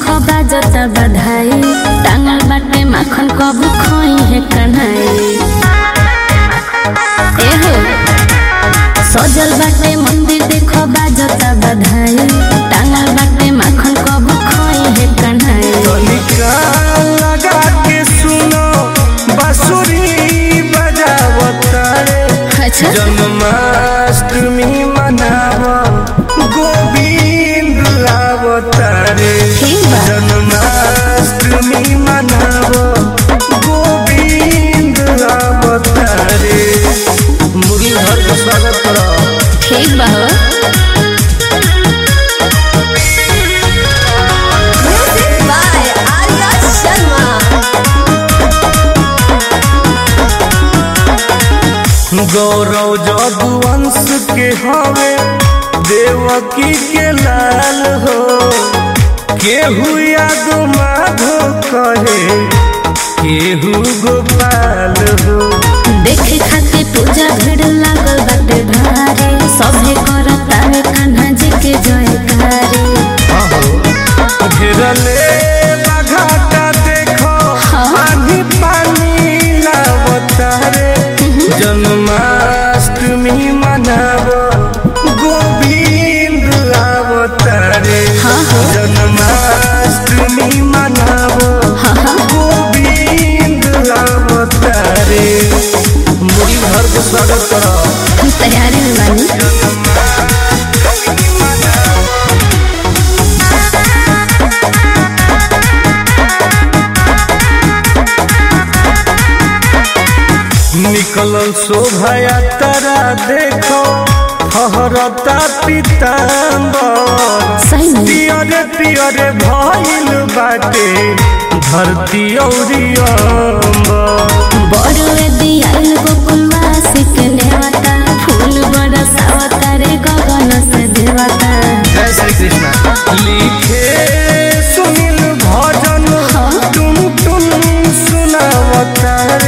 देखो बाजता बधाई, टांगल बाटे माखन कब खोई है कन्हाई। एहो सजल बाटे मंदिर देखो बाजता बधाई, टांगल बाटे माखन कब खोई है कन्हाई। लगा के सुनो बांसुरी बजावता रे, अच्छा जन्माष्टमी मनावा गोविंद आवता रे। जन्माष्टमी मनावा गोविंद आवता रे। मुरलीधर का स्वागत करो। ठीक बा हो। गौरव जदुवंश के हवे देवकी के लाल हो, केहू याद माधो कहे केहू गोपाल हो। देखे खातिर पूजा भीड़ लागल बाटे भारी, सभे करता है कान्हा जी के जयकारी। घेरले घाटा देखो पानी पानी लावता रे। जन्माष्टमी मनावा गोविंद आवता रे। जन्माष्टमी मनावा गोविंद आवता रे। मुरलीधर के स्वागत करो। तैयारी में बानी। निकलल शोभा यात्रा देखो फहरता पीताम्बर, पियर पियर भइल बाटे धरती औरी अंबर। बड़ुए दियाल गोकुलवासी के नेवता, फूल बरसावता रे गगन से देवता। जय श्री कृष्ण। लिखे सुनील भजन तुम सुनावता रे।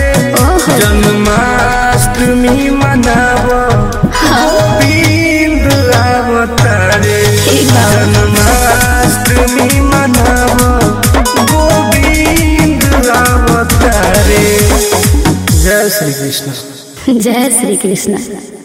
जन्माष्टमी मनावा गोविंद आवता रे। जन्माष्टमी मनावा गोविंद आवता रे। जय श्री कृष्ण। जय श्री कृष्ण।